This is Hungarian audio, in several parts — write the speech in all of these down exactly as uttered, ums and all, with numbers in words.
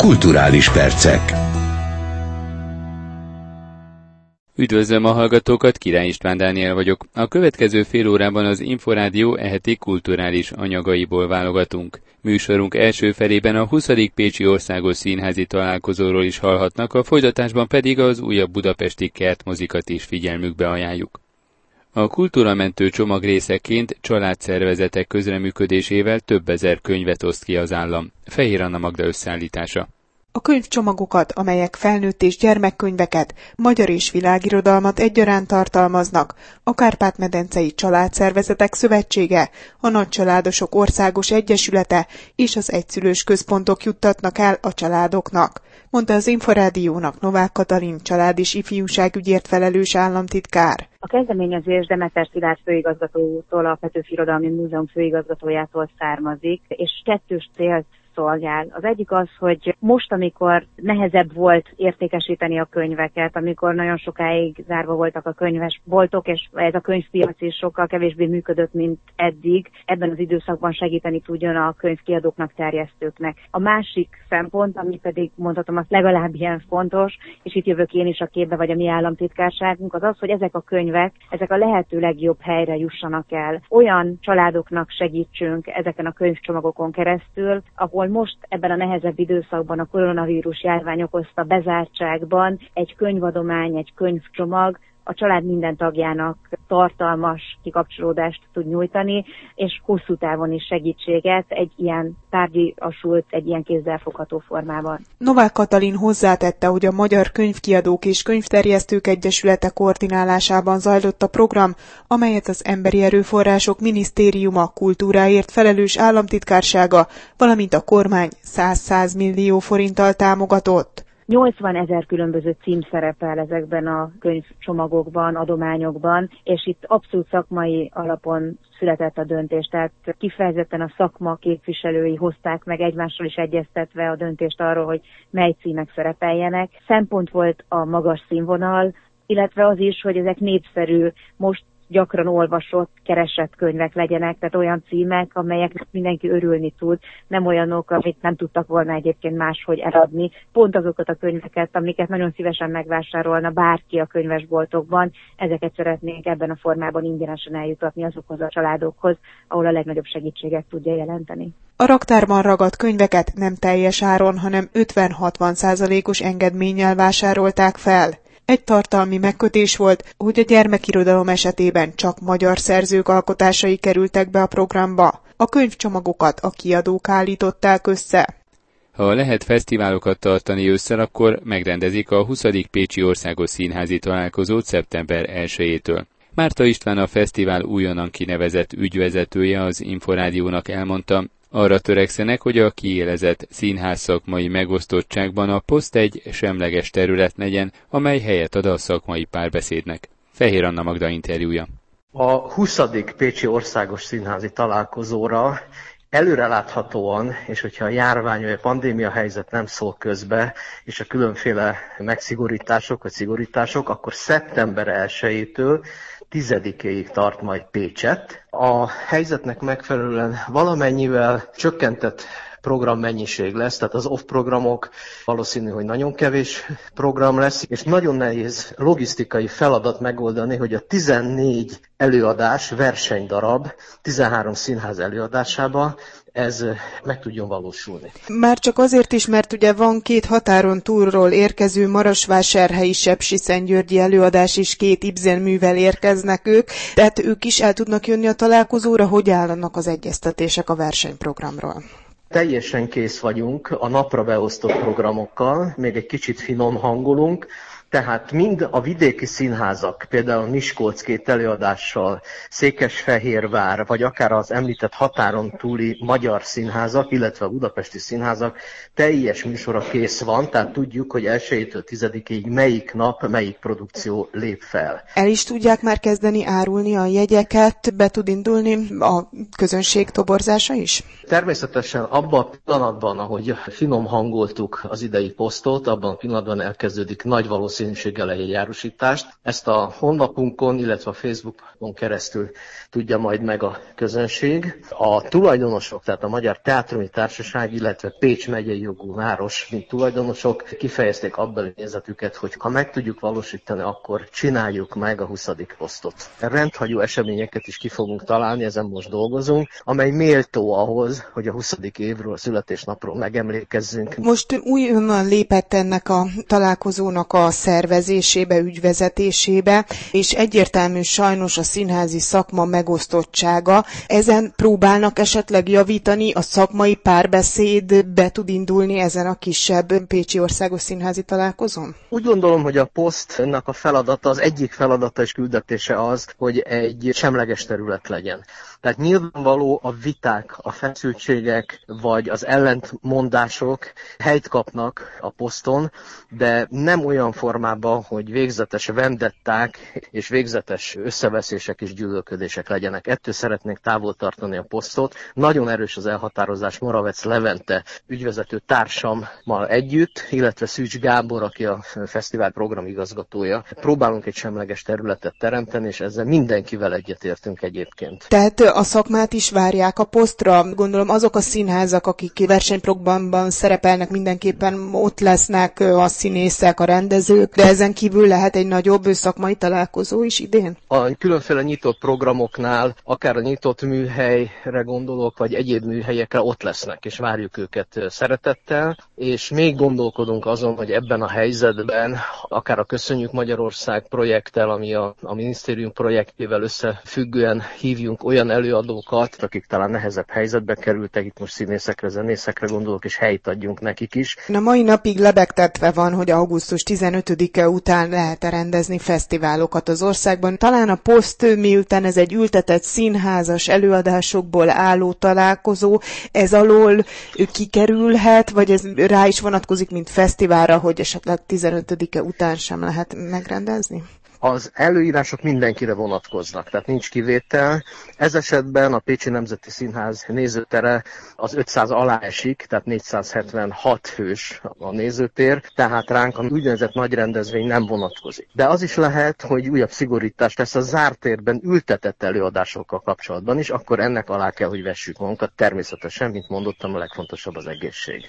Kulturális percek. Üdvözlöm a hallgatókat, Király István Dániel vagyok. A következő fél órában az Inforádió eheti kulturális anyagaiból válogatunk. Műsorunk első felében a huszadik Pécsi Országos Színházi Találkozóról is hallhatnak, a folytatásban pedig az újabb budapesti kertmozikat is figyelmükbe ajánljuk. A kultúramentő csomag részeként családszervezetek közreműködésével több ezer könyvet oszt ki az állam. Fehér Anna Magda összeállítása. A könyvcsomagokat, amelyek felnőtt és gyermekkönyveket, magyar és világirodalmat egyaránt tartalmaznak, a Kárpát-medencei Családszervezetek Szövetsége, a Nagycsaládosok Országos Egyesülete és az egyszülős központok juttatnak el a családoknak, mondta az Inforádiónak Novák Katalin család- és ifjúságügyért felelős államtitkár. A kezdeményezés Demeter Szilárd főigazgatótól, a Petőfi Irodalmi Múzeum főigazgatójától származik, és kettős célt szolgál. Az egyik az, hogy most, amikor nehezebb volt értékesíteni a könyveket, amikor nagyon sokáig zárva voltak a könyvesboltok, és ez a könyvpiac is sokkal kevésbé működött, mint eddig, ebben az időszakban segíteni tudjon a könyvkiadóknak, terjesztőknek. A másik szempont, ami pedig mondhatom, az legalább ilyen fontos, és itt jövök én is a képbe, vagy a mi államtitkárságunk, az az, hogy ezek a könyvek, ezek a lehető legjobb helyre jussanak el. Olyan családoknak segítsünk ezeken a könyvcsomagokon keresztül, ahol most ebben a nehezebb időszakban, a koronavírus járvány okozta bezártságban egy könyvadomány, egy könyvcsomag a család minden tagjának tartalmas kikapcsolódást tud nyújtani, és hosszú távon is segítséget egy ilyen tárgyiasult, egy ilyen kézzelfogható formában. Novák Katalin hozzátette, hogy a Magyar Könyvkiadók és Könyvterjesztők Egyesülete koordinálásában zajlott a program, amelyet az Emberi Erőforrások Minisztériuma kultúráért felelős államtitkársága, valamint a kormány száz millió forinttal támogatott. nyolcvanezer különböző cím szerepel ezekben a könyvcsomagokban, adományokban, és itt abszolút szakmai alapon született a döntés, tehát kifejezetten a szakma képviselői hozták meg egymással is egyeztetve a döntést arról, hogy mely címek szerepeljenek. Szempont volt a magas színvonal, illetve az is, hogy ezek népszerű, most gyakran olvasott, keresett könyvek legyenek, tehát olyan címek, amelyek mindenki örülni tud, nem olyanok, amit nem tudtak volna egyébként máshogy eladni. Pont azokat a könyveket, amiket nagyon szívesen megvásárolna bárki a könyvesboltokban, ezeket szeretnénk ebben a formában ingyenesen eljutatni azokhoz a családokhoz, ahol a legnagyobb segítséget tudja jelenteni. A raktárban ragadt könyveket nem teljes áron, hanem ötven-hatvan százalékos engedménnyel vásárolták fel. Egy tartalmi megkötés volt, hogy a gyermekirodalom esetében csak magyar szerzők alkotásai kerültek be a programba. A könyvcsomagokat a kiadók állították össze. Ha lehet fesztiválokat tartani ősszel, akkor megrendezik a huszadik Pécsi Országos Színházi Találkozót szeptember elsejétől. Márta István, a fesztivál újonnan kinevezett ügyvezetője, az Inforádiónak elmondta, arra törekszenek, hogy a kiélezett színház szakmai megosztottságban a poszt egy semleges terület legyen, amely helyet ad a szakmai párbeszédnek. Fehér Anna Magda interjúja. A huszadik Pécsi Országos Színházi Találkozóra előreláthatóan, és hogyha a járvány vagy a pandémia helyzet nem szól közbe, és a különféle megszigorítások vagy szigorítások, akkor szeptember elsejétől tizedikéig tart majd Pécsett. A helyzetnek megfelelően valamennyivel csökkentett programmennyiség lesz, tehát az off programok valószínű, hogy nagyon kevés program lesz, és nagyon nehéz logisztikai feladat megoldani, hogy a tizennégy előadás, versenydarab, tizenhárom színház előadásában ez meg tudjon valósulni. Már csak azért is, mert ugye van két határon túlról érkező marosvásárhelyi sepsiszentgyörgyi előadás is, két Ibsen művel érkeznek ők, tehát ők is el tudnak jönni a találkozóra, hogy állnak az egyeztetések a versenyprogramról. Teljesen kész vagyunk a napra beosztott programokkal, még egy kicsit finom hangolunk, tehát mind a vidéki színházak, például Miskolc két előadással, Székesfehérvár, vagy akár az említett határon túli magyar színházak, illetve a budapesti színházak teljes műsora kész van, tehát tudjuk, hogy elsejétől tizedikéig melyik nap, melyik produkció lép fel. El is tudják már kezdeni árulni a jegyeket, be tud indulni a közönség toborzása is? Természetesen abban a pillanatban, ahogy finom hangoltuk az idei posztot, abban a pillanatban elkezdődik nagy valószínűség valószínűséggel egy járusítást. Ezt a honlapunkon, illetve a Facebookon keresztül tudja majd meg a közönség. A tulajdonosok, tehát a Magyar Teátrumi Társaság, illetve Pécs megyei jogú város, mint tulajdonosok kifejezték abbeli nézetüket, hogy ha meg tudjuk valósítani, akkor csináljuk meg a huszadik posztot. Rendhagyó eseményeket is ki fogunk találni, ezen most dolgozunk, amely méltó ahhoz, hogy a huszadik évről, a születésnapról megemlékezzünk. Most újonnan lépett ennek a találkozónak a szervezésébe, ügyvezetésébe, és egyértelmű sajnos a színházi szakma megosztottsága. Ezen próbálnak esetleg javítani, a szakmai párbeszéd be tud indulni ezen a kisebb Pécsi Országos Színházi Találkozón? Úgy gondolom, hogy a posztnak a feladata, az egyik feladata és küldetése az, hogy egy semleges terület legyen. Tehát nyilvánvaló a viták, a feszültségek vagy az ellentmondások helyt kapnak a poszton, de nem olyan formában, hogy végzetes vendetták és végzetes összeveszések és gyűlölködések legyenek. Ettől szeretnénk távol tartani a posztot. Nagyon erős az elhatározás Moravec Levente ügyvezető társammal együtt, illetve Szűcs Gábor, aki a fesztivál programigazgatója. Próbálunk egy semleges területet teremteni, és ezzel mindenkivel egyetértünk egyébként. Tehát a szakmát is várják a posztra. Gondolom azok a színházak, akik versenyprogramban szerepelnek, mindenképpen ott lesznek a színészek, a rendezők, de ezen kívül lehet egy nagyobb szakmai találkozó is idén? A különféle nyitott programoknál, akár a nyitott műhelyre gondolok, vagy egyéb műhelyekre ott lesznek, és várjuk őket szeretettel, és még gondolkodunk azon, hogy ebben a helyzetben, akár a Köszönjük Magyarország projekttel, ami a, a minisztérium projektjével összefüggően hívjunk olyan előadókat, akik talán nehezebb helyzetbe kerültek, itt most színészekre, zenészekre gondolok, és helyt adjunk nekik is. A mai napig lebegtetve van, hogy augusztus tizenötödike után lehet rendezni fesztiválokat az országban. Talán a poszt, miután ez egy ültetett színházas előadásokból álló találkozó, ez alól kikerülhet, vagy ez rá is vonatkozik, mint fesztiválra, hogy esetleg tizenötödike után sem lehet megrendezni? Az előírások mindenkire vonatkoznak, tehát nincs kivétel. Ez esetben a Pécsi Nemzeti Színház nézőtere az ötszáz alá esik, tehát négyszázhetvenhat fős a nézőtér, tehát ránk a úgynevezett nagy rendezvény nem vonatkozik. De az is lehet, hogy újabb szigorítást tesz a zárt térben ültetett előadásokkal kapcsolatban is, akkor ennek alá kell, hogy vessük magunkat. Természetesen, mint mondottam, a legfontosabb az egészség.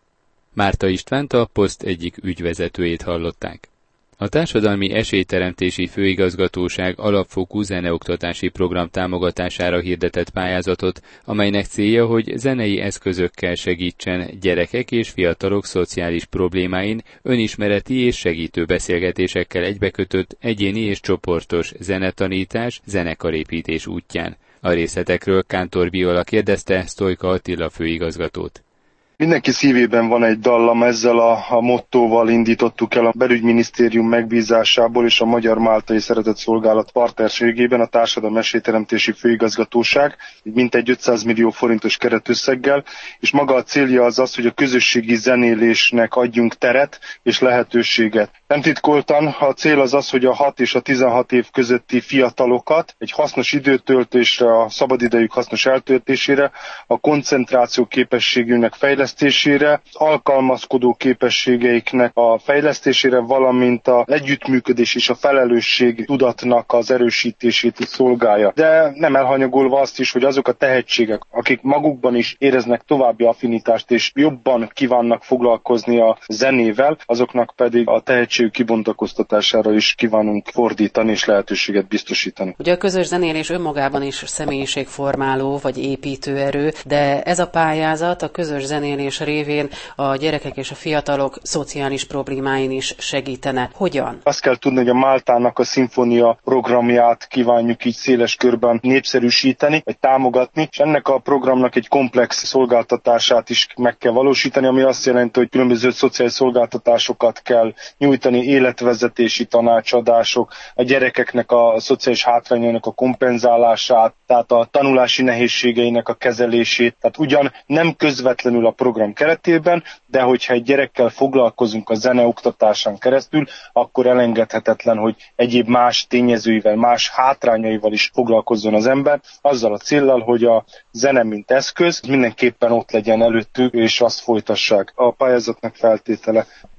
Márta Istvánt, a poszt egyik ügyvezetőjét hallották. A Társadalmi Esélyteremtési Főigazgatóság alapfokú zeneoktatási program támogatására hirdetett pályázatot, amelynek célja, hogy zenei eszközökkel segítsen gyerekek és fiatalok szociális problémáin, önismereti és segítő beszélgetésekkel egybekötött egyéni és csoportos zenetanítás, zenekarépítés útján. A részletekről Kántor Viola kérdezte Sztojka Attila főigazgatót. Mindenki szívében van egy dallam, ezzel a, a mottóval indítottuk el a Belügyminisztérium megbízásából és a Magyar Máltai Szeretett Szolgálat partnerségében a Társadalmi Esélyteremtési Főigazgatóság, mintegy ötszáz millió forintos keretösszeggel, és maga a célja az az, hogy a közösségi zenélésnek adjunk teret és lehetőséget. Nem titkoltan, a cél az az, hogy a hat és a tizenhat év közötti fiatalokat egy hasznos időtöltésre, a szabadidejük hasznos eltöltésére, a koncentráció képességünknek fejlesztésére, alkalmazkodó képességeiknek a fejlesztésére, valamint a együttműködés és a felelősség tudatnak az erősítését is szolgálja. De nem elhanyagolva azt is, hogy azok a tehetségek, akik magukban is éreznek további affinitást és jobban kívánnak foglalkozni a zenével, azoknak pedig a tehetség kibontakoztatására is kívánunk fordítani és lehetőséget biztosítani. Ugye a közös zenélés önmagában is személyiségformáló vagy építőerő, de ez a pályázat a közös zenélés révén a gyerekek és a fiatalok szociális problémáin is segítene. Hogyan? Azt kell tudni, hogy a Máltának a szimfónia programját kívánjuk így széles körben népszerűsíteni, vagy támogatni, és ennek a programnak egy komplex szolgáltatását is meg kell valósítani, ami azt jelenti, hogy különböző szociális szolgáltatásokat kell nyújtani, életvezetési tanácsadások, a gyerekeknek a szociális hátrányainak a kompenzálását, tehát a tanulási nehézségeinek a kezelését. Tehát ugyan nem közvetlenül a program keretében, de hogyha egy gyerekkel foglalkozunk a zeneoktatásán keresztül, akkor elengedhetetlen, hogy egyéb más tényezőivel, más hátrányaival is foglalkozzon az ember, azzal a céllal, hogy a zene mint eszköz mindenképpen ott legyen előttük, és azt folytassák. A pályázatnak feltétele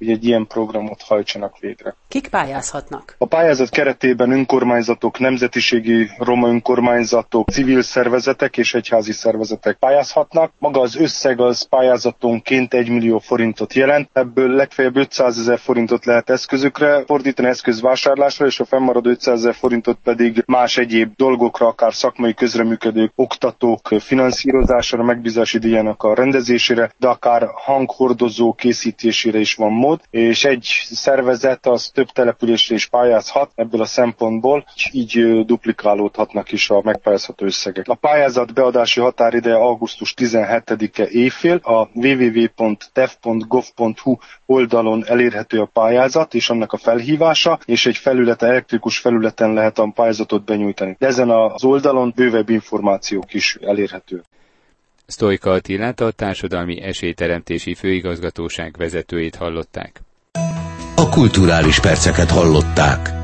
hogy egy ilyen programot hajtsanak végre. Kik pályázhatnak? A pályázat keretében önkormányzatok, nemzetiségi roma önkormányzatok, civil szervezetek és egyházi szervezetek pályázhatnak. Maga az összeg az pályázatonként egy millió forintot jelent, ebből legfeljebb ötszázezer forintot lehet eszközökre fordítani, eszközvásárlásra, és a fennmaradó ötszázezer forintot pedig más egyéb dolgokra, akár szakmai közreműködők, oktatók finanszírozására, megbízási díjának a rendezésére, de akár hanghordozó készítésére is van mód, és egy szervezet az több településre is pályázhat ebből a szempontból, így duplikálódhatnak is a megpályázható összegek. A pályázat beadási határideje augusztus tizenhetedike éjfél, a double-u double-u double-u pont t e f pont gov pont h u oldalon elérhető a pályázat és annak a felhívása, és egy felületen, elektrikus felületen lehet a pályázatot benyújtani. De ezen az oldalon bővebb információk is elérhető. Sztojka Attilát, a Társadalmi Esélyteremtési Főigazgatóság vezetőjét hallották. A kulturális perceket hallották.